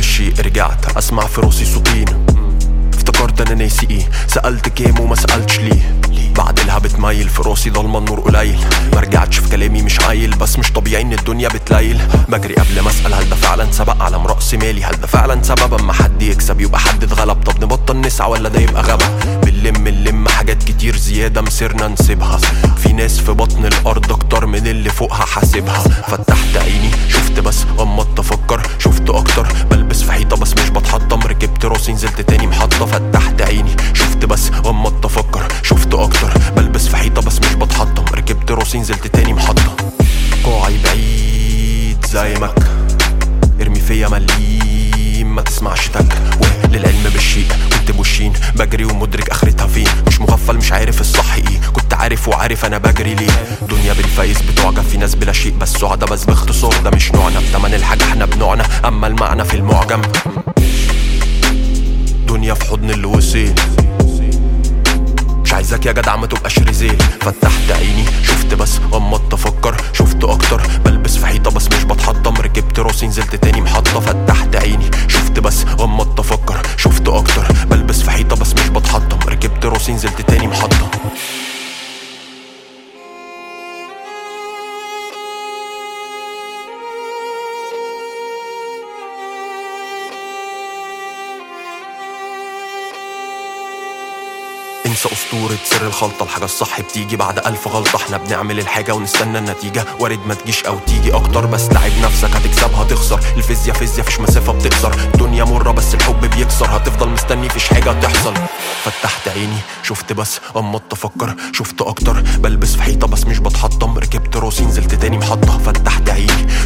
بالشيء رجعت اسمع في راسي صوتين، افتكرت انا ناسي ايه، سألت كام وما سألتش ليه. بعدلها بتميل في راسي ضلمة النور قليل، مرجعتش في كلامي مش عايل، بس مش طبيعي ان الدنيا بتليل. بجري قبل ما اسأل هل ده فعلا سبق على رأس مالي، هل ده فعلا سبب اما حد يكسب يبقى حد اتغلب. طب نبطل نسعى ولا ده يبقى غبا؟ بنلم حاجات كتير زيادة مسيرنا نسيبها، في ناس في بطن الارض اكتر من اللي فوقها حاسبها. فتحت عيني شفت بس غمضت افكر، شفت اكتر بلبس في حيطة بس مش بتحطم، ركبت راسي نزلت تاني محطة. فتحت عيني شفت بس غمضت افكر، شفت اكتر بلبس في حيطة بس مش بتحطم، ركبت راسي نزلت تاني محطة. قاعي بعيد زي مكة، ارمي فيا مليم ما تسمعش تك. وللعلم بالشيء كنت بوشين بجري ومدرك اخرتها فين، مش مغفل مش عارف الصح ايه، كنت عارف وعارف انا بجري ليه. دنيا بالفايز بتعجب في ناس بلا شيء بس سعدة، بس باختصار ده مش نوعنا، بتمن الحاجة احنا بنوعنا اما المعنى في المعجم. دنيا في حضن اللي وصل، مش عايزك يا جدع ما تبقاش رزيل. فتحت عيني شفت بس غمضت افكر، شفت اكتر بلبس في حيطة بس مش بتحطم، ركبت راسي نزلت تاني محطة. فتحت عيني شفت بس غمضت افكر، شفت اكتر بلبس في حيطة بس مش بتحطم، ركبت راسي نزلت تاني محطة. انسى اسطورة سر الخلطة، الحاجة الصح بتيجي بعد 1000 غلطة. احنا بنعمل الحاجة ونستنى النتيجة، وارد ما تجيش او تيجي اكتر، بس لعب نفسك هتكسبها تخسر. الفيزياء فيزياء فيش مسافة بتكسر، الدنيا مرة بس الحب بيكسر، هتفضل مستني فيش حاجة تحصل. فتحت عيني شفت بس غمضت افكر، شفت اكتر بلبس في حيطة بس مش بتحطم، ركبت راسي نزلت تاني محطة. فتحت عيني